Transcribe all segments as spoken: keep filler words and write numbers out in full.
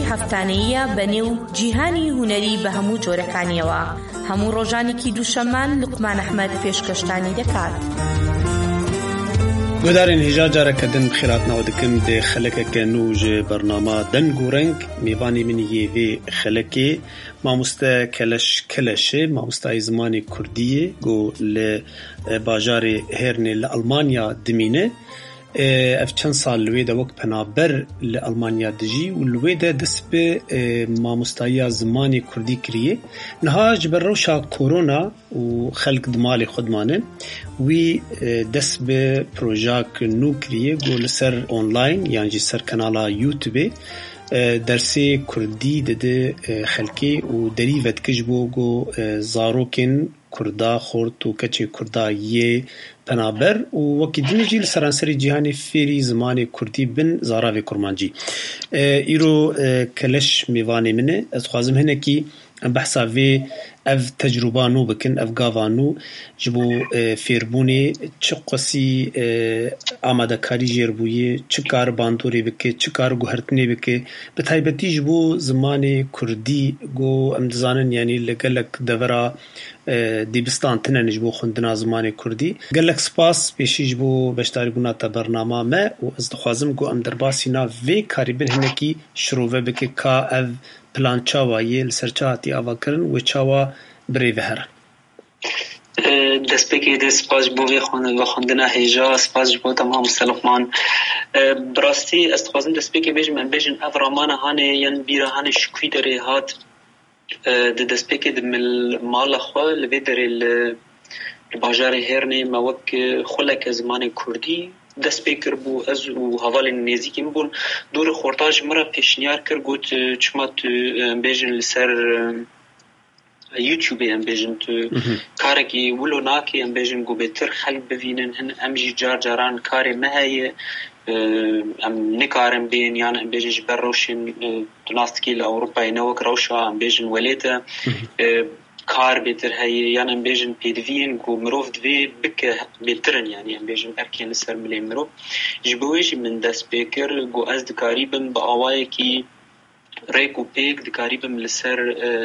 هەفتانەیە بەنێو جیهانی هونەری بە هەموو جۆرەکانیەوە. هەموو ڕۆژانێکی دووشەممان لوقمان ئەحمەد پێشکەشتانی دەکات. گودارین هیجا جارەکەدن بخیراتنەوە دکم دێ خەلەکەکە نوژ بەرنامە دەنگ و ڕەنگ میوانی منی یێوێ خەلەکێ مامۆستا کەلەش کەلەشێ مامۆستای زمانی کوردیە گو لە باژارێ هێرنێ لە ئەڵمانیا دمینە ئەف چەند ساڵ لوێدا وەک پەنابەر لە ئەڵمانیا دژی و لوێدا دەست بە مامۆستاییە زمانی کوردی کریە نەها ji ber rewşa korona û xelk di malê xwe dimane wî dest bi projeyek nû kiriye got li ser online yan jî ser kanala YouTubeê dersê Kurdî dide xelkê û derî vedkij bo got zarokên Kurda xort û keçê Kurda yê penaber û wekî dinê jî li seranserê cîhanê fêrî zimanê Kurdî bin zaravê kurmancî. Îro keleş mêvanê min e ez dixwazim hinekî em behsa vê ev tecrüba nû bikin, ev gava nû ji bo fêrbûnê çi qasî amadekarî jêrbûyê, çi kar bandorê bike, çi kar guhertinê bike, bi taybetî ji bo zimanê Kurdî got em dizanin yanî li gelek devera dîbistan tune ji bo xwendina zimanê Kurdî. Gelek spas pêşî ji bo beşdarîbûna te bernama me û ez dixwazim got em derbasîna vê karî bin hinekî şirove bike ka ev plan çawa yê li ser çi hatî ava kirin wê çawa birê vehere. دەستپێکی دێ سپاس بۆ vê xwendina hêja spas ji bo te mamoste Luqman. Bi rastî ez dixwazim destpêkê bêjim em bêjin ev ramana hanê yan bîra hanê ji kwî derê hat di destpêkê di mala xwe li vê derê li bajarê Hêrnê me wek xuleke zimanê Kurdî dest pê kir bû ez û hevalên nêzîkî min bûn dorê xorta ji min re pêşniyar kir got çima tu em bêjin li ser YouTubeê em bêjin tu karekî wilo nakî em bêjin got bêtir xelk bivînin hin em jî car caran karê me heye em nikarin bên yan em bêjin ji ber rewşên tu nas dikî li Ewropayê ne wek rewşa em bêjin welête kar bêtir heye yan em bêjin pêdiviyên ku mirov divê bike bêtirin yanî em bêjin erkên li ser milê mirov ji bo wê jî min dest pê kir got ez dikarîbim bi awayekî rêk û pêk dikarîbim li ser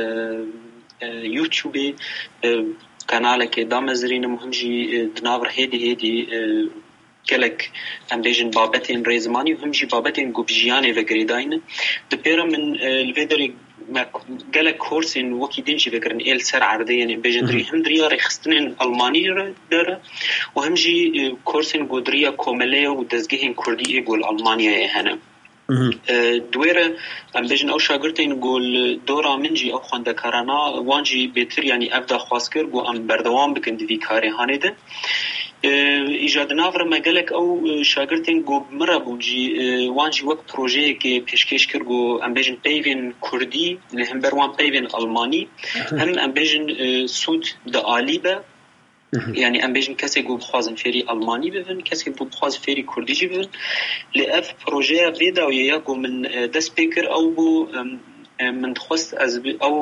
YouTubeê kanalekê damezirînim him jî di nav re hêdî hêdî gelek em bêjin babetên rêzimanî û him jî babetên got bi jiyanê vegirêdayînin di pêra min li vê derê gelek korsên wekî din jî vekirin ê li ser erdê yanî bêjin dirî him diriya rêxistinên Almanî re dere û him jî korsên got diriya komelê û dezgehên Kurdî ê got li Almanyayê hene. دوێرە em bêjin ew şagirtên got li dora min jî ew xwendekarana wan jî bêtir yanî ev daxwaz kir got em berdewam bikin di vî karê hanê de. Îja di nav re me gelek ew şagirtên got min re bûn jî wan jî wek projeyekê pêşkêş kir got em bêjin peyvên Kurdî li hember wan peyvên Almanî hem em bêjin sûd di alî be yani em bêjin kesê got bixwazin fêrî Almanî bibin kesê got bixwazin fêrî Kurdî jî bibin lê ev projeya vê dawiyê ya got min dest pê kir ew bû min dixwest ez ew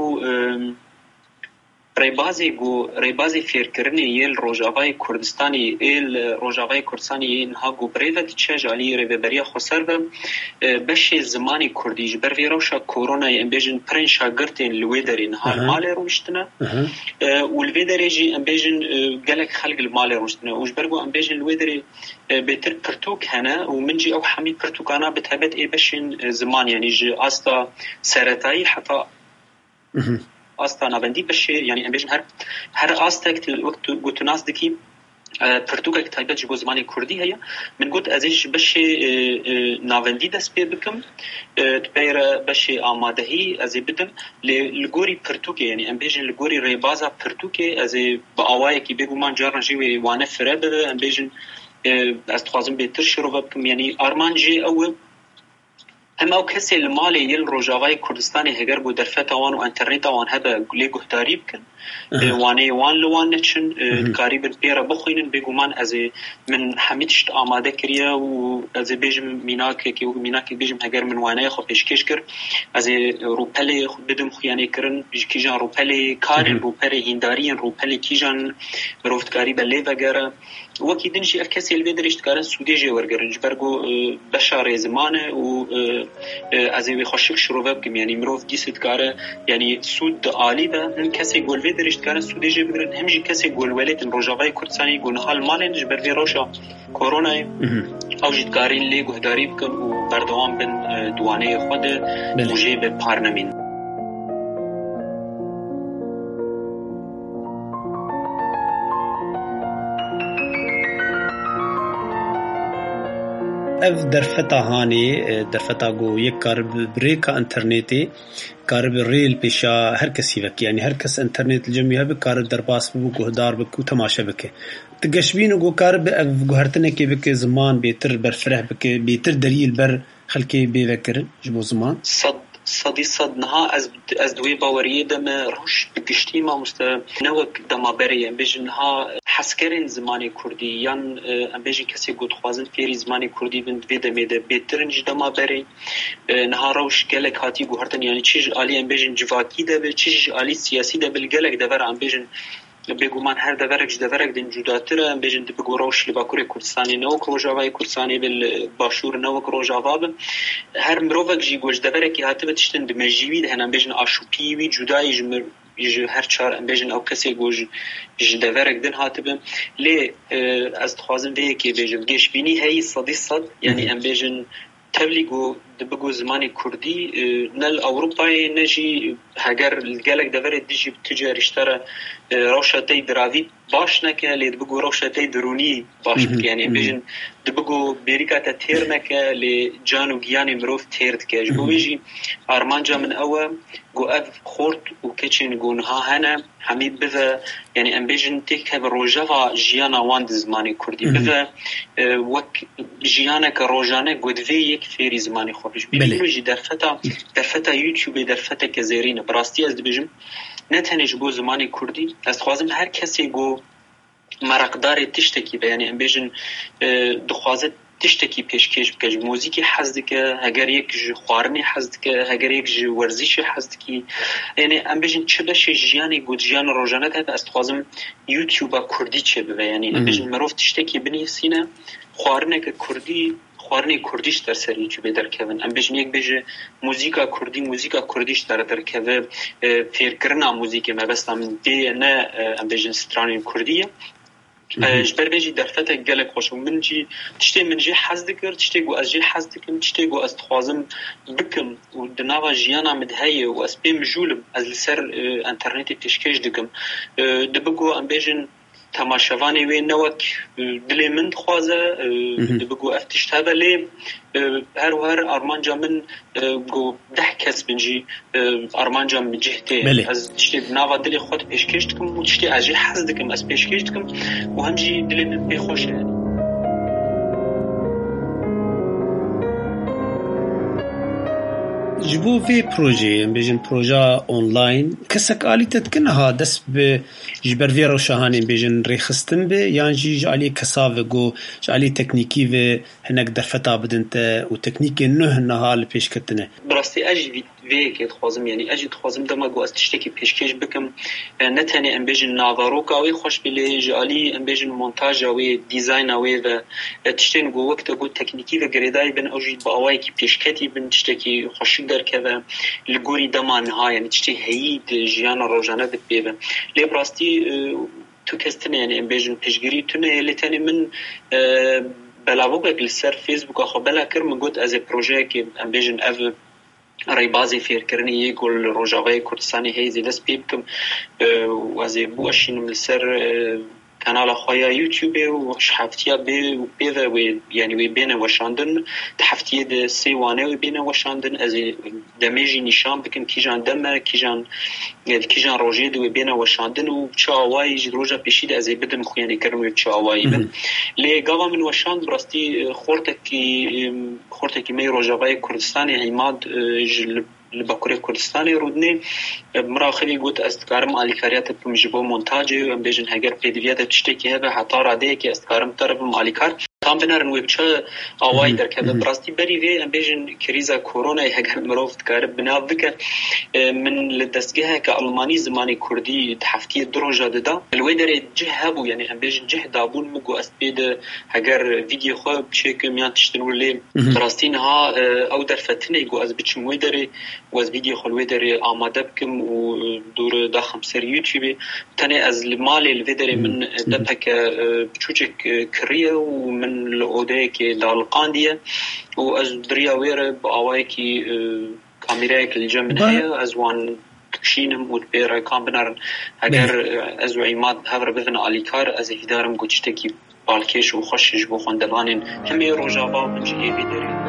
rêbazê got rêbazê fêrkirinê yê li Rojavayê Kurdistanê ê li Rojavayê Kurdistanê yê niha got birêve diçe ji aliyê rêveberiya xwe ser ve beşê zimanê Kurdî ji ber vê rewşa koronayê em bêjin pirên şagirtên li wê derê niha li malê rûniştine û li vê derê jî em bêjin gelek xelk li malê rûniştine û ji ber got em bêjin li wê derê bêtir pirtûk hene û min jî ew hemî pirtûkana bi taybet ê beşên ziman yanî ji asta seretayî heta asta navendî beşê yanî em bêjin her her astek wek tu got tu nas dikî pirtûkek taybet ji bo zimanê Kurdî heye min got ez ê ji beşê navendî dest pê bikim dipêre beşê amadehî ez ê bidim lê li gorî pirtûkê yanî em bêjin li gorî rêbaza pirtûkê ez ê bi awayekî bêguman caran jî wê wane fire bibe em bêjin ez dixwazim bêtir şirove bikim yanî arman jê ew hem ew kesê li malê yê li Rojavayê Kurdistanê heger got derfeta wan û interneta wan hebe lê guhdarî bikin wanê wan li wan neçin dikarîbin pêre bixwînin bêguman ez ê min hemî tişt amade kiriye û ez ê bêjim mînakekê û mînakê bêjim heger min waneyê xwe pêşkêş kir ez ê rûpelê bidim xuyanê kirin ji kîjan rûpelê karên rûpelê hîndariyên rûpelê kîjan mirov dikarîbe lê vegere wekî din jî ev kesê li vê derê ji dikarin sûdê jê wergerin ji ber got beşa rêziman e û از وی خوشک شروع بکم یعنی مروف دیست کاره یعنی سود عالی به هم کسی گلوی درشت کاره سودی جه بگرن همجی کسی گلولیت روجاوای کردستانی گونهال مالن جبر وی روشا کرونا او جد کارین لی گهداری بکن و بردوام بن دوانه خود موجه به پارنمین. اف درفتا هانی درفتا گو یک کار بریکا انترنتی کار ریل پیشا هر کسی وکی یعنی هر کس انترنت الجمعیه به کار درباس بو گهدار بکو تماشا بکه تگشبین گو کار به اف گهرتنه که بکه زمان بیتر برفره بکه بیتر دلیل بر خلکی بیوکر جبو زمان صد صدی صد نها از از دوی باوریه دم روش بگشتی ما مست نوک دما بریه بیشن ها حسکرین زمانی کردی یان بیشی کسی گود خوازن فیری زمانی کردی بند ویده میده بیترنج دما بری نها روش گلک هاتی گوهرتن یعنی چیز عالی بیشن جواکی ده به چیز عالی سیاسی ده بل گلک ده ور ام بیشن بگو من هر دورک دورک دین جداتره بیشن ده بگو روش لباکوری کردستانی نوک روجاوای کردستانی بل باشور نوک روجاواب هر مروفک جی گوش دورکی هاتی بتشتن دمجیوی ده هنم بیشن آشوبی وی جدایی جمر یه هر چهار بیشن او کسی گوش دورک دین هاتی بم لی از خوازن به کی بیشن گش بینی هی صدی صد یعنی ام بیشن تبلیغو دبگو زمانی کردی نل اروپای نجی هگر الگلک دور دیجی تجارشتره روشتی دراوی باش نکه لی دبگو روشتی درونی باش یعنی بیشن دبگو بیریکات تیر نکه لی جانو گیانی مروف تیرد که جو بیجی آرمانجا من اوه گو اف خورد و کچین گونها هنه همی بذا یعنی ام بیشن تیک هب روژاوا جیانا واند زمانی کردی بذا وک جیانا که روژانه گودوی یک فیری زمانی خوبش بیبینو جی در فتا در فتا یوتیوب در فتا که زیرینه براستی از دبیجم نه تنش بو زمانی کردی از خوازم هر کسی گو مرقدار تشتکی به یعنی ام بیشن دخوازت تشتکی پیشکش بکش موزیکی حزد که اگر یک خوارنی حزد که اگر یک ورزش حزد که یعنی ام بیشن چه بشه جیانی گود جیان روزانه که است خوازم یوتیوب کردی چه به یعنی ام بیشن مروف تشتکی بنویسینه خوارنه که کردی خوارنی کردیش در سر یوتیوب در کردن ام بیشن یک بیشه موزیکا کردی موزیکا کردیش در در کرده فکرنا موزیک ما بس ام دی نه ام بیشن سترانی کردیه جبر بیجی در فتا گله خوشم من جی تشتی من جی حزد کرد تشتی گو از جی حزد کم تشتی گو از خوازم بکم و دنوا جیانا مدهیه و از بیم جولم از لسر انترنتی تشکیش دکم دبگو ام بیجن تماشاوانی وی نوک دلی من خوازه دبگو افتشتابه لی هر و هر آرمانجا من گو ده کس بنجی آرمانجا من جهته از تشتی نوا دلی خود پیشکش دکم و تشتی از جی حز دکم از پیشکش دکم و همجی دلی من بخوشه جبو في بروجي بيجن بروجا اونلاين كسك آلي تتكنها دس بجبر فيرو شاهاني بيجن ريخستن بي يعني جي جعلي كسافة جو جعلي تكنيكي في هناك درفتا بدنت وتكنيكي نه نها لبيش كتنه براستي اجي فيك يتخوازم يعني اجي تخوازم دما جو استشتكي بيشكيش بكم نتاني ام بيجن نافاروكا وي خوش بلي جعلي ام بيجن مونتاجا وي ديزاينا وي تشتين جو وقت جو تكنيكي في جريداي بن اوجي باواي كي بيشكتي بن تشتكي خوش در که لگوری دمان ها یعنی چتی هیید جیان روزانه دب بیبه لی براستی تو کستنه یعنی ام بیجن پیشگیری تونه لیتانی من بلاوگه لسر فیسبوک آخو بلا کرم گود از پروژه که ام بیجن او رای بازی فیر کرنی یکول روجاوای کردستانی هیزی دست بیبکم و از بو اشینم لسر کانال خویا یوتیوب و هفتیا به به و یعنی وی بین وشاندن هفتیه د سی وانه و بین وشاندن از دمیجی نشان بکن کیجان دم کیجان کیجان روزی دو بین وشاندن و چاوای روزا پیشید از بدم خو یعنی کرم چاوای بن لی گاوا من وشاند براستی خورتکی خورتکی می روجاوای کردستانی عماد لباکوری کردستانی رودنی مراخلی گوت استکارم آلیکاریات بمجبو مونتاجی و بیشن هگر پیدویات تشتی که به حتی راده که استکارم طرف آلیکار کام بنارن وبچه آوای در که براستی بری وی امبیجن کریزا کرونا هگر مروفت کار بناب بک من لدستگاه که آلمانی زمانی کردی هفته دروجه داده الوی در جه بو یعنی امبیجن جه دابون مگو اسبید هگر ویدیو خواب چک میان تشتنولی براستی نها او در فتنه گو از بچم وی در و از ویدیو خلوی در آماده بکم و دور داخم سر یوتیوب تاني از المال الفيدري من دبك بچوچك كريه ومن الأوديك دالقاندية وأز دريا وير بأوايكي كاميراك الجمنية أزوان تكشينم وتبير كام بنار أجر أزو عماد هفر بذن عليكار أز هدارم قوشتكي بالكيش وخشش بو خندلانين همي روجابا من جيه فيدري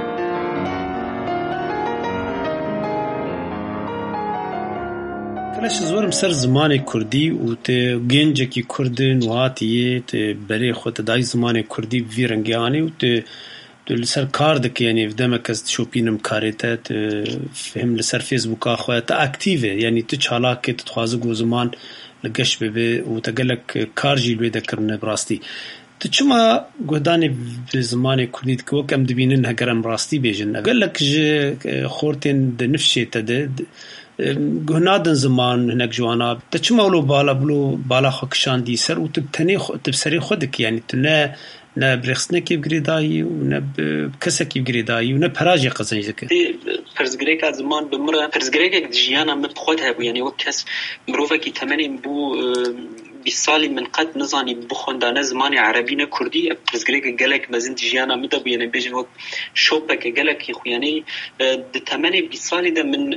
کلش زورم سر زمان کردی و ته گنج کی کردن و هاتیه ته بری خود دای زمان کردی ویرنگیانی و ته دل سر کار دک یعنی ودم کس شوپینم کاریته فهم لسر فیسبوک آخوه تا اکتیوه یعنی تو چالاک که تخوازه گو زمان لگش ببه و تگلک کار جیلوی دکرنه براستی تو چما گودانی زمان کردی که وکم دبینن هگرم براستی بیجن اگلک جه خورتین دنفشه تده گهنادن زمان هناك جوانا تشمولو بالا بلو بالا خكشان دي سر وتبتني تبسري خدك يعني تنا نا برخصنا كيف قريداي ونا بكسا كيف قريداي ونا براجي قزني زكا فرزقريك زمان بمرة فرزقريك جيانا مبخوتها بو يعني وكس مروفا كي تمني بو بالصالي من قد نظاني بخوندانا زماني عربينا كردي فرزقريك قالك مازن جيانا مدب يعني بيجن وقت شوبك قالك يا خوياني تمني بالصالي ده من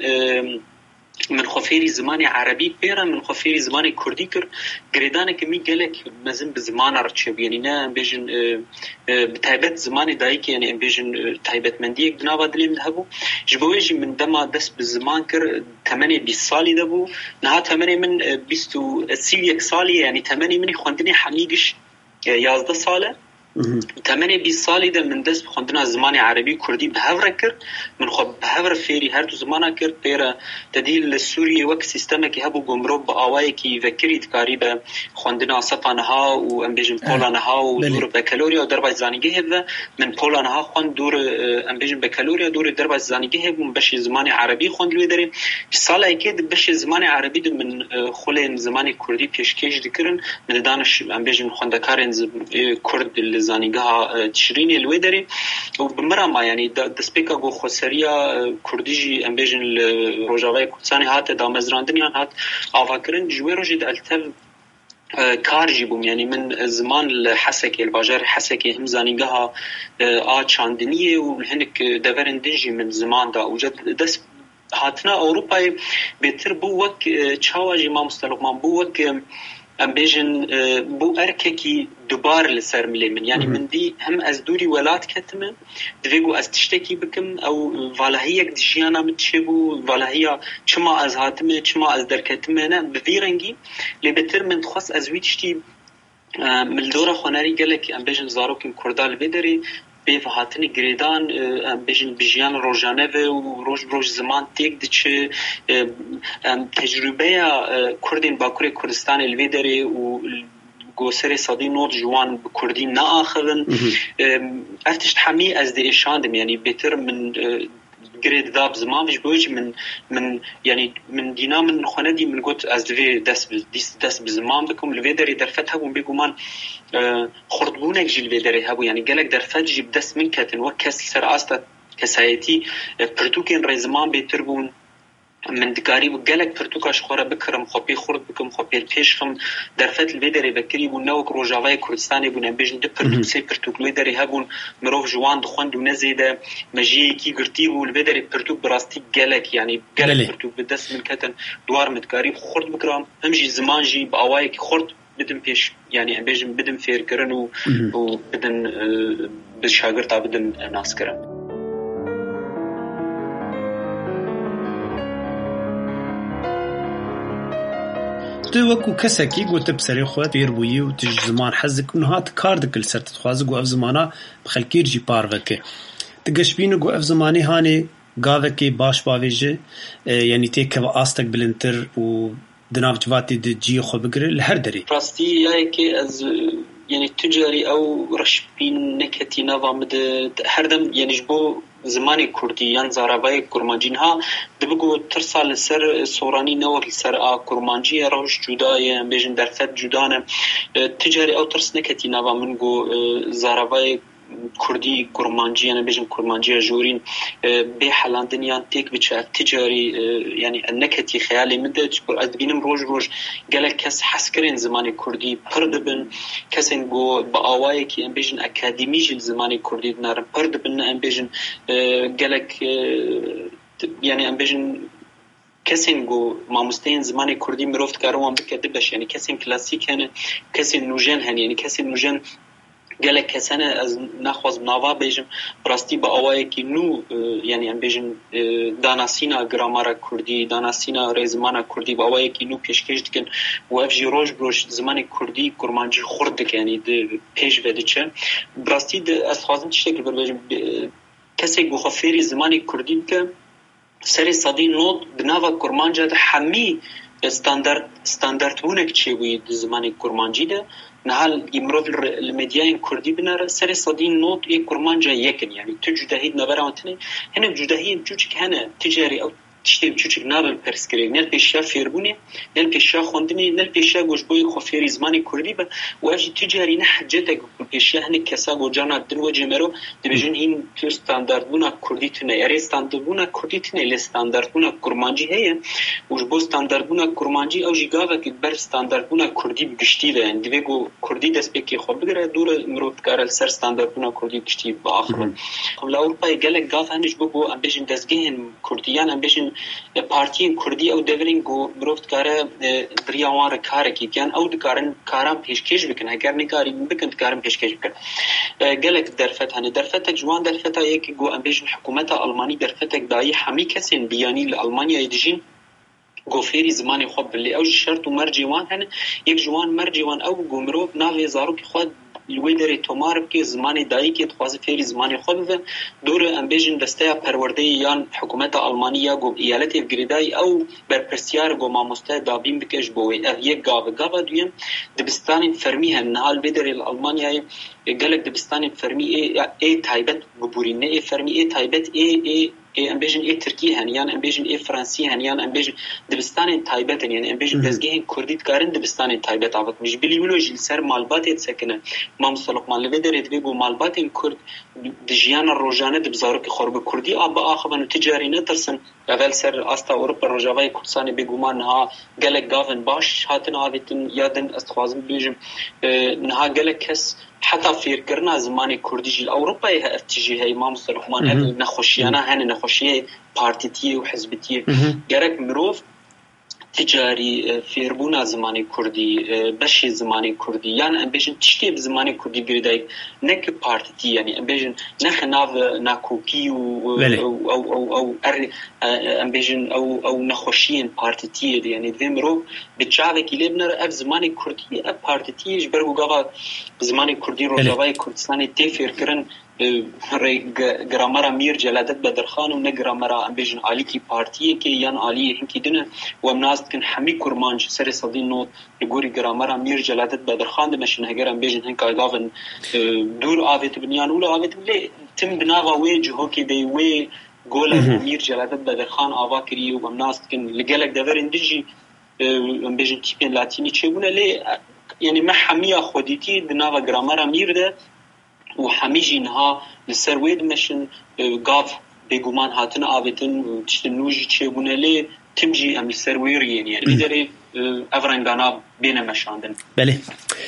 من خفيري زماني عربي بيرا من خفيري زماني كردي كر قريدانا كمي قالك مازن بزمان رتشب يعني نا بيجن بتايبت زماني دايك يعني بيجن تايبت منديك دنابا دليم دهبو جبويجي من دما دس بزمان كر تماني بيصالي دبو نها تماني من بيستو سيليك صالي يعني تماني مني خوندني حميقش يازده صالة تمانية بیست سالی ده من دست بخوندن زمانی عربی کردی به هفره کرد من خب به هفره فیری هر دو زمانه کرد پیره تدیل سوریه وک سیستمه که هبو گمرو با آوایی که وکرید کاری به خوندن صفانها و امبیجن پولانها و دور بکالوریا و دربای زانیگه هبه من پولانها خوند دور امبیجن بکالوریا دور دربای زانیگه هبه من بشی زمانی عربی خوند لوی داریم ساله که بشی زمانی عربی ده من خلیم زمانی کردی پیشکش دکرن من دانش امبیجن خوندکارن کرد زانیگاه تشرینی لوی داری و بمرام يعني دسپیکا گو خسریا کردیجی امبیجن روجاوای کردستانی هات دامزراندنیان هات آفاکرن جوی روجید التف کار جیبوم یعنی من زمان الحسكي الباجر حسكي هم زانیگاه آ چاندنیه و هنک دورن دنجی من زمان دا وجد دس هاتنا اوروپای بهتر بو وک چاواجی ما مستلقمان بو وک امبيجن بو ارككي دوبار لسر مليمن يعني من دي هم از دوري ولات كتمه دفيقو از تشتكي بكم او والهيك دجيانا متشبو والهيا چما از هاتمه چما از دركتمه نه بفيرنگي لبتر من تخص از ويتشتي من الدورة خوناري قالك امبيجن زاروكم كردال بدري بيف هاتني گریدان بيجن بيجيان روجانه و روج روج زمان تيك دچ تجربه كردين باكوري كردستان الويدري و گوسر صدی نوت جوان بكردين نا اخرن افتش حمي از دي اشاندم يعني بيتر من گرید داب زمان وش بوج من من يعني من دينا من خندي من قلت از دي دس دس دس بزمان بكم الفيدري درفتها وم بيقومان خردبونك جيل الفيدري هبو يعني قالك درفت جيب دس من كتن وكس سر استا كسايتي برتوكين رزمان بيتربون من دكاري وقالك برتوكاش خورا بكرم خبي خرد بكم خبي البيشخم درفت الفيدري بكري ونوك روجاواي كردستاني بون بيجن دي برتوك سي برتوك الفيدري هبون مروف جوان دخوند ونزيده مجي كي قرتي والفيدري برتوك براستي قالك يعني قالك برتوك بدس من كتن دوار متكاري خرد بكرم همجي زمان جي باوايك خرد بدم بيش يعني بيجن بدم فير كرن وبدن بالشاغرتا بدن ناس كرن تو وکو کسکی گوته بسری خود دیر بویی و تج زمان حزک اونها تکار دکل سر تخوازه گو اف زمانا بخلکیر جی پار وکه تگشبینو گو اف زمانی هانی گاوه که باش باویجه یعنی تیکه و آستک بلنتر و دناف جواتی دی جی خو بگره لهر داری راستی یای که از يعني تجاري أو رشبين نكتي نظام هردم يعني جبو زمانی کردی یان زارابای کرمانجین ها دبگو ترسال سر سورانی نور سر آ کرمانجی روش جدای بیشن درفت جدانه تجاری او ترس نکتی نوا منگو زارابای کردی کرمانجی یعنی بیشن کرمانجی جورین به حالان دنیان تک بچه تجاری یعنی نکتی خیالی مده چپر از بینم روز روز گله کس حسکرین زمانی کردی پردبن کسین گو با آوایی که بیشن اکادمی جل زمانی کردی نرم پردبن ام بیشن گله یعنی ام بیشن کسین گو ماموستین زمانی کردی مروفت کاروان بکده باش یعنی کسین کلاسیک هن کسین نوجن هن یعنی کسین نوجن گله کسانه از نخواست نوا بیشم براستی با آوایی که نو یعنی ام بیشم داناسینا گرامارا کردی داناسینا رزمانا کردی با آوایی که نو پیشکش دکن و افجی روش بروش زمان کردی کرمانجی خورد دک یعنی پیش وده چه براستی از خوازم چه شکل بر بیشم کسی گو خفیری زمانی کردی که سری صدی نوت بناوا کرمانجا ده همی استاندارد استاندارد بونک چه وید زمانی کرمانجی ده نهال يمرض المديان كردي بنار سر صدين نوت إيه كرمانجا يكن يعني تجدهيد نبرامتني هنا جدهيد جوجك هنا تجاري أو تشتي بچوچ نابل پرسکری نل پیشا فیربونی نل پیشا خوندنی نل پیشا گوشبوی خفیری زمانی کردی با و اجی تجاری نه حجته پیشا هنی کسا گوجانا دن و جمرو دبیجن این تو استاندارد بونا کردی تونه یاری استاندارد بونا کردی تونه ل استاندارد بونا کرمانجی هه وجبو استاندارد بونا کرمانجی او جیگاوا که بر استاندارد بونا کردی بگشتی ده اند دیگو کردی دست بکی خوب بگره دور مرود کارل سر استاندارد بونا کردی بگشتی با آخر خب اروپا گله گاف هنیش بگو ام بیشن دستگین کردیان ام بیشن پارتیین کردی او دورین گو مروفت کاره دریاوان کاره کی کن او دکارن کارم پیشکش بکن اگر نکاری بکن کارم پیشکش بکن گلک درفت هنی درفت جوان درفت یک گو ام بیشن حکومت آلمانی درفت دایی همی کسین بیانی لآلمانیا یدیجین گوفری زمانی خوب بلی او شرط و مرجوان هن یک جوان مرجوان او گمرو ناوی زارو که خود لویدری تومار که زمانی دایی که تخواز فیری زمانی خود و دور امبیجن دسته پرورده یان حکومت آلمانیا گو ایالت گریدای او بر پرسیار گو ماموسته دابین بکش بوی او یک گاوه گاوه دویم دبستان فرمی هن نهال بیدری الالمانیای گلک دبستان فرمی ای, ای تایبت ببورینه ای فرمی ای تایبت ای ای ای امبیجن ای ترکی هن یان امبیجن ای فرانسی هن یان امبیجن دبستان تایبت هن یعنی امبیجن دزگه کردیت کارن دبستان تایبت آباد میش بلی ولو جل سر مالبات سکنه ما مصطلق مال بدرید بگو مالبات کرد دجیان روزانه دبزارو که خرب کردی آب آخوان تجاری نترسن اول سر استا اروپا روزای کردستان بگو ما نها گلک گاون باش هاتن آویتن یادن استخوازم بیجم نها گلک کس حتی فیر کرنا زمانی کردی جل اروپای ها افتیجی های ما مصطلق مان هن نخوشیانا هن نخوشیه پارتیتی و حزبیتی گرک مروف تجاری فیربونا زمانی کردی بشی زمانی کردی یعنی امبیشن تشتی زمانی کردی گریدای نک پارتی یعنی امبیشن نخ ناو ناکوکی و او او او امبیشن او او نخوشین پارتی یعنی دیمرو بچاوه کی لبنر اف زمانی کردی اف پارتیش برگو گاوا زمانی کردی روزای کردستان تفیر کرن گرامرا میر جلادت بدرخان و نه گرامرا امبیجن عالی کی پارتیه که یان عالی هنکی دنه و مناست کن همی کرمانج سر صدی نوت گوری گرامرا میر جلادت بدرخان دمشن هگر امبیجن هنکا داون دور آویت بنیان اولا آویت بلی تم بناوا وی جهو که دی وی گولا میر جلادت بدرخان آوا کری و مناست کن لگلک دور اندجی امبیجن تیپین لاتینی چه بونه لی یعنی ما حمیا خودیتی بناوا گرامرا میر ده و همیشه اینها لسر وید مشن گاف بگومان هاتن آویتن تشتنوجی چه بونه لی تمجی ام لسر ویرین یعنی بیداری افرنگانا بین مشاندن. بله.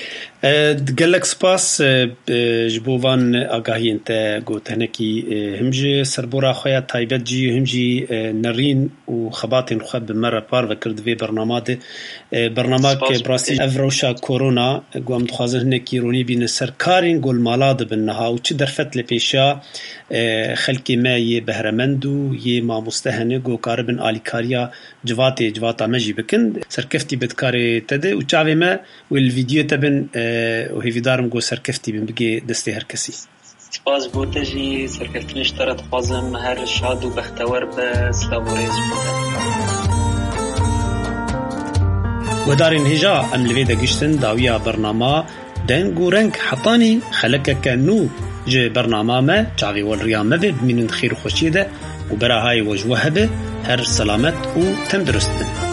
گلک سپاس جبوان آگاهی انت گوتنه کی همجی سربورا خویا تایبت جی همجی نرین و خباتین خواب بمره پار و کرد وی برنامه ده برنامه که براسی افروشا کورونا گوام دخوازه هنه کی رونی بین سرکارین گل مالاد بنها و چه درفت لپیشا خلقی ما یه بهرمندو یه ما مستهنه گو کاربن آلیکاریا جواتی جواتا مجی بکن سرکفتی بدکاری تده و چاوی ما و الویدیو تبن و هیویدارم گو سرکفتی بین بگی دستی هر کسی سپاس بوده جی سرکفتنش ترد خوازم هر شاد و بختور به سلام و ریز بوده ودارین هجا ام لویده گشتن داویا برنامه دنگ و رنگ حطانی خلک کنو ج برنامه ما چاوی والریامه به بمینون خیر و خوشی ده و براهای وجوه به هر سلامت و تندرست بن.